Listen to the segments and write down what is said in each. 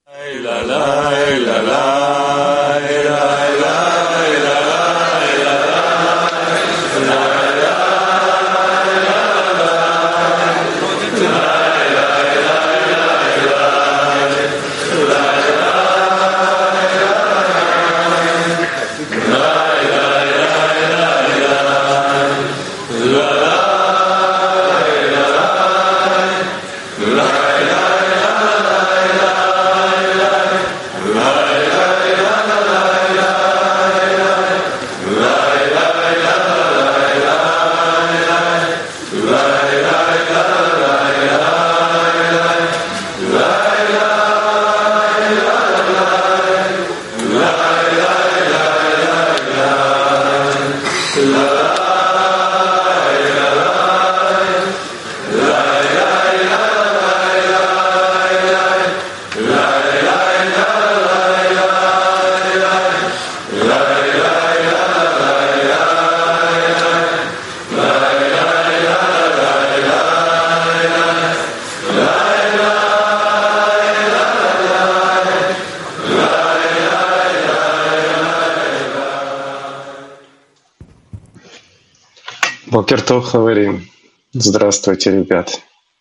Бокер тов, Хаверим. Здравствуйте, ребят.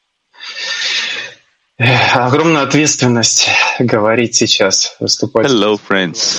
Огромная ответственность говорить сейчас, выступать. Hello, friends.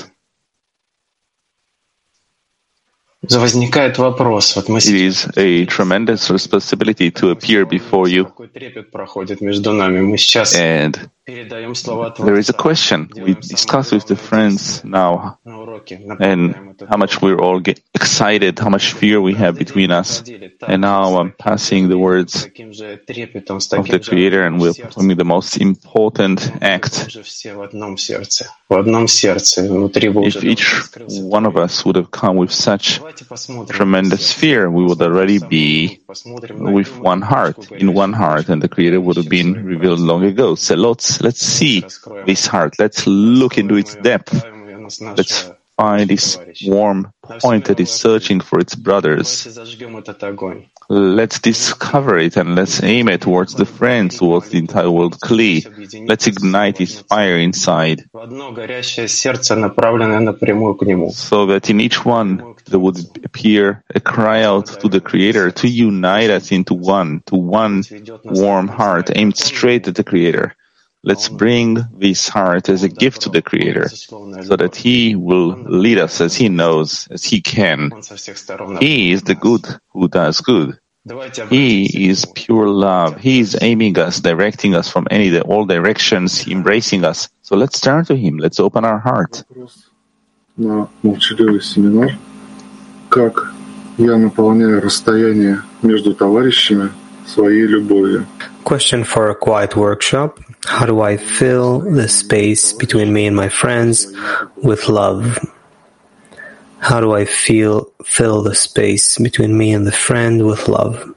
Возникает вопрос. Вот мы It is a tremendous responsibility to appear before you. Какой трепет проходит между нами. Мы сейчас And передаем слова there is a Творца. question. We discuss with the friends now На уроке. and how much we're all excited, how much fear we have between us. And now I'm passing the words Таким же трепетом, с of the таким же Creator, and we're сердцем. performing the most important act. Уже все в одном сердце. В одном сердце. Внутри бы уже If each скрылся one of us would have come with such Давайте посмотрим. tremendous fear, we would already be with one heart, in one heart, and the Creator would have been revealed long ago. So let's see this heart. Let's look into its depth. Let's find this warm point that is searching for its brothers. Давайте зажгем этот огонь. Let's discover it and let's aim it towards the friends, towards the entire world Kli. Let's ignite this fire inside, В одно горящее сердце, направленное напрямую к Нему. so that in each one there would appear a cry out to the Creator to unite us into one, to one warm heart aimed straight at the Creator. Let's bring this heart as a gift to the Creator, so that He will lead us as He knows, as He can. Он со всех сторон. He is the good who does good. Давайте He is pure love. He is aiming us, directing us from all directions, embracing us. So let's turn to Him. Let's open our heart. На молчаливый семинар, как я наполняю расстояние между товарищами своей любовью. Question for a quiet workshop. How do I fill the space between me and my friends with love? How do I fill the space between me and the friend with love?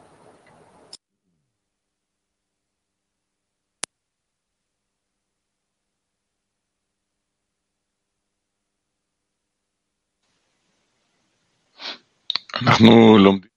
אנחנו לומדים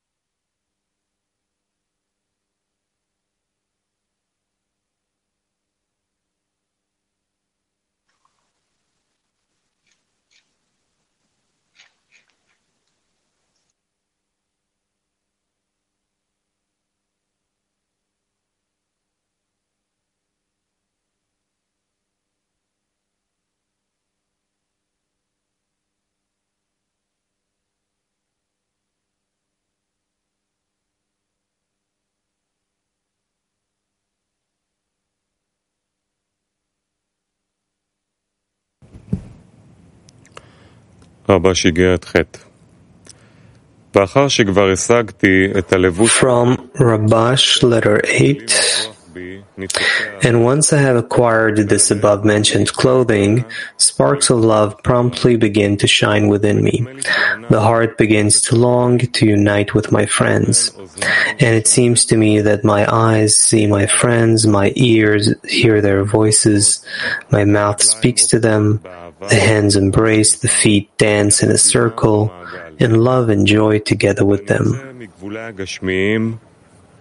רבש הגיע עד חטא. ואחר שכבר השגתי את הלבוש From Rabash, letter 8. And once I have acquired this above-mentioned clothing, sparks of love promptly begin to shine within me. The heart begins to long to unite with my friends. And it seems to me that my eyes see my friends, my ears hear their voices, my mouth speaks to them, the hands embrace, the feet dance in a circle, in love and joy together with them.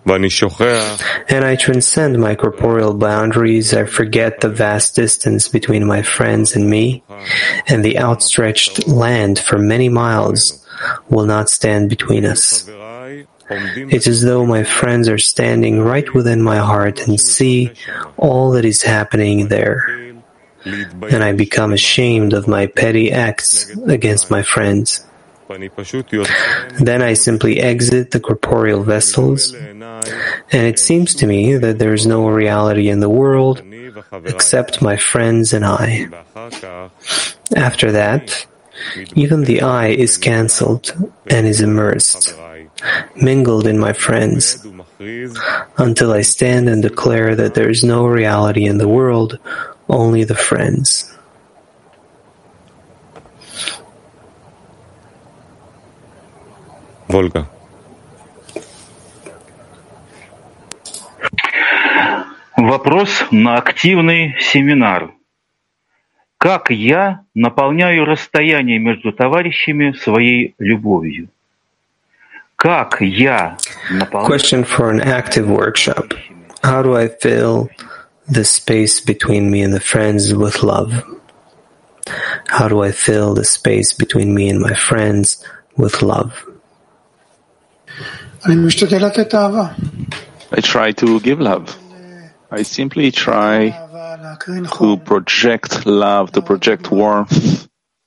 and I transcend my corporeal boundaries. I forget the vast distance between my friends and me, and the outstretched land for many miles will not stand between us. It's as though my friends are standing right within my heart and see all that is happening there, and I become ashamed of my petty acts against my friends. Then I simply exit the corporeal vessels, and it seems to me that there is no reality in the world except my friends and I. After that, even the I is cancelled and is immersed, mingled in my friends, until I stand and declare that there is no reality in the world, only the friends. Volga. Вопрос на активный семинар. Как я наполняю расстояние между товарищами своей любовью? Как я наполняю... Question for an active workshop. How do I fill the space between me and the friends with love? How do I fill the space between me and my friends with love? I try to give love. I simply try to project love, to project warmth.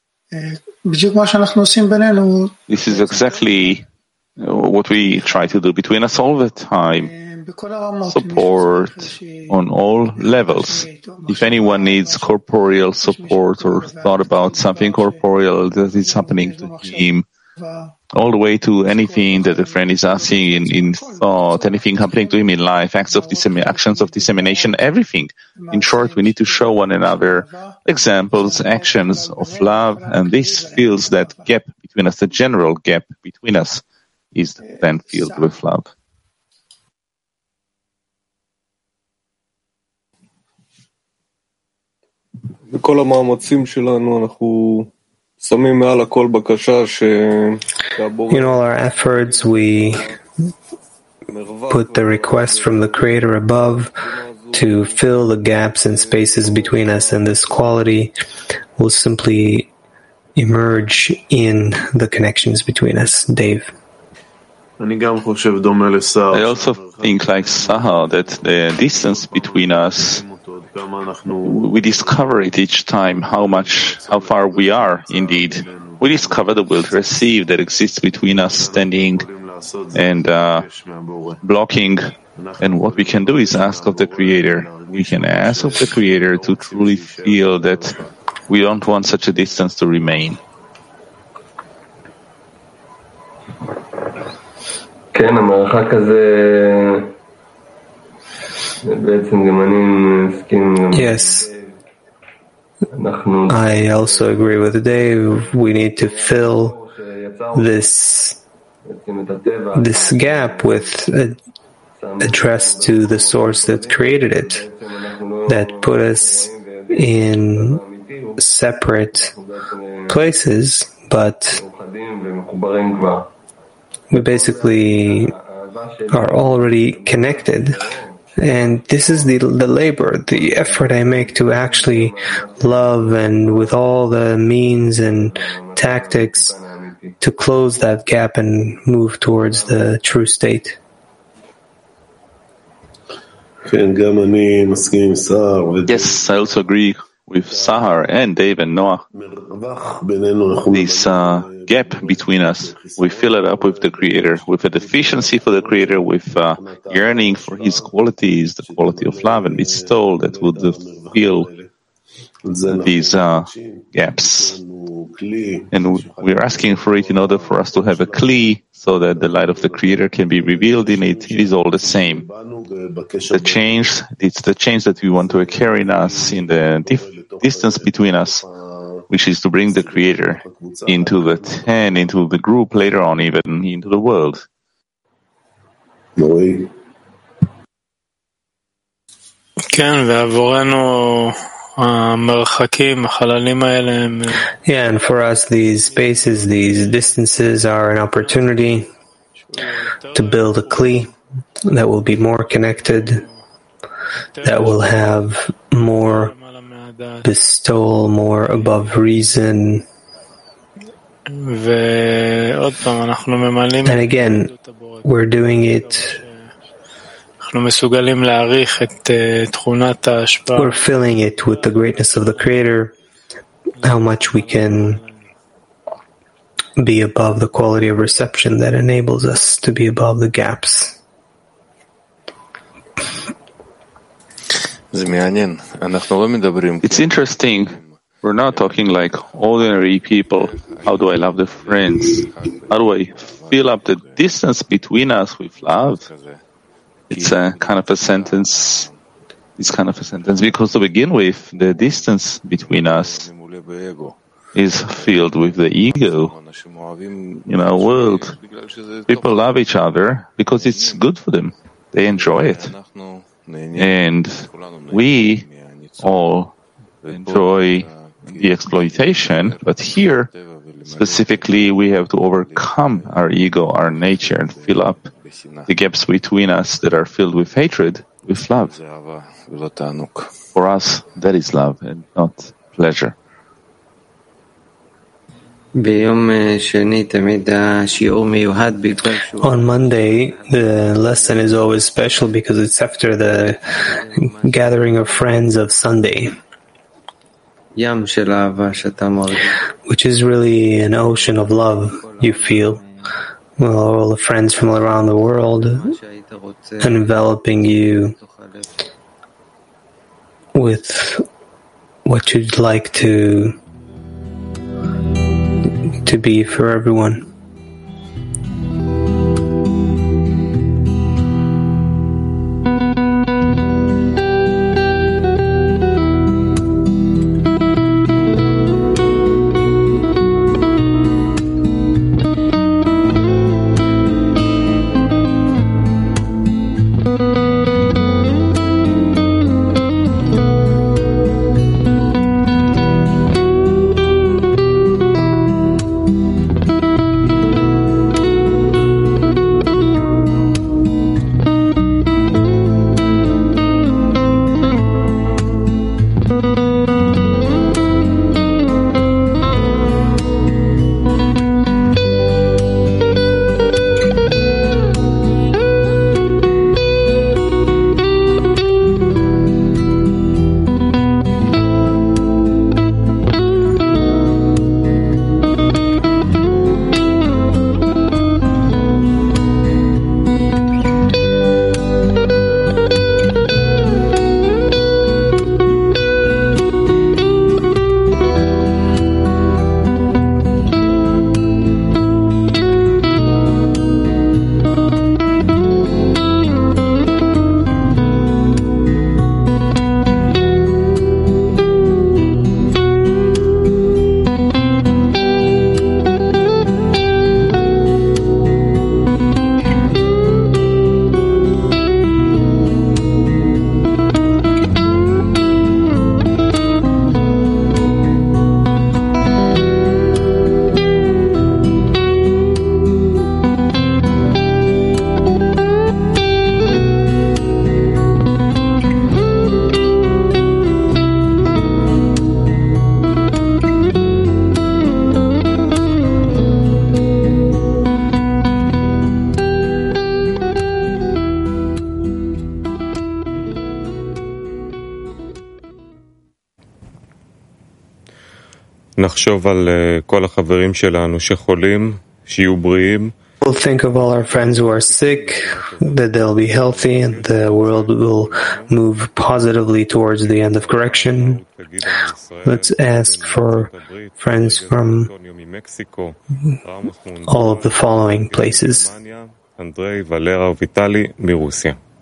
This is exactly what we try to do between us all the time. Support on all levels. If anyone needs corporeal support or thought about something corporeal that is happening to him, all the way to anything that a friend is asking in thought, anything happening to him in life, actions of dissemination, everything. In short, we need to show one another examples, actions of love, and this fills that gap between us, the general gap between us is then filled with love. בכל המאמצים שלנו אנחנו In all our efforts, we put the request from the Creator above to fill the gaps and spaces between us, and this quality will simply emerge in the connections between us. Dave. I also think, like Sahar, that the distance between us, we discover it each time how far we are indeed. We discover the will to receive that exists between us, standing and blocking. And what we can do is ask of the Creator. We can ask of the Creator to truly feel that we don't want such a distance to remain. Yes, I also agree with Dave. We need to fill this gap with address to the source that created it, that put us in separate places, but we basically are already connected. And this is the labor, the effort I make to actually love, and with all the means and tactics to close that gap and move towards the true state. Yes, I also agree with Sahar and Dave and Noah. This gap between us, we fill it up with the Creator, with a deficiency for the Creator, with yearning for His qualities, the quality of love and bestowal that would fill these gaps. And we're asking for it in order for us to have a kli, so that the light of the Creator can be revealed in it. It is all the same. The change, it's the change that we want to occur in us, in the distance between us, which is to bring the Creator into the 10, into the group, later on even into the world. Yeah, and for us, these spaces, these distances are an opportunity to build a kli, that will be more connected, that will have more bestowal, more above reason. And again, we're doing it. We're filling it with the greatness of the Creator, how much we can be above the quality of reception that enables us to be above the gaps. It's interesting. We're not talking like ordinary people. How do I love the friends? How do I fill up the distance between us with love? It's a kind of a sentence. It's kind of a sentence because to begin with, the distance between us is filled with the ego. In our world, people love each other because it's good for them. They enjoy it. And we all enjoy the exploitation, but here, specifically, we have to overcome our ego, our nature, and fill up the gaps between us that are filled with hatred, with love. For us, that is love and not pleasure. On Monday, the lesson is always special because it's after the gathering of friends of Sunday, which is really an ocean of love you feel. Well, all the friends from around the world enveloping you with what you'd like to be for everyone. נחשוב על כל החברים שלנו שחולים, שיהיו בריאים. We'll think of all our friends who are sick, that they'll be healthy, and the world will move positively towards the end of correction. Let's ask for friends from all of the following places. אנדרי, ולרה וויטלי מרוסיה.